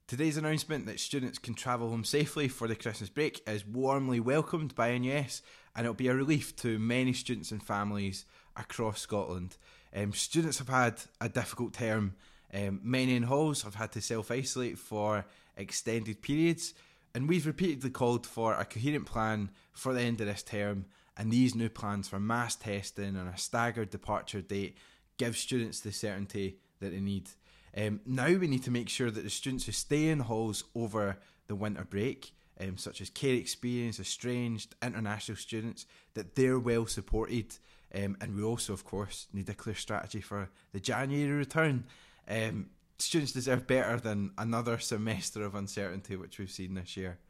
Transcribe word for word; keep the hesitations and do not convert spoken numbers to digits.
Today's announcement that students can travel home safely for the Christmas break is warmly welcomed by N U S, and it'll be a relief to many students and families across Scotland. Um, students have had a difficult term. Um, many in halls have had to self-isolate for extended periods, and we've repeatedly called for a coherent plan for the end of this term, and these new plans for mass testing and a staggered departure date give students the certainty that they need. Um, now we need to make sure that the students who stay in halls over the winter break, um, such as care experience, estranged, international students, that they're well supported. Um, and we also, of course, need a clear strategy for the January return. Um, students deserve better than another semester of uncertainty which we've seen this year.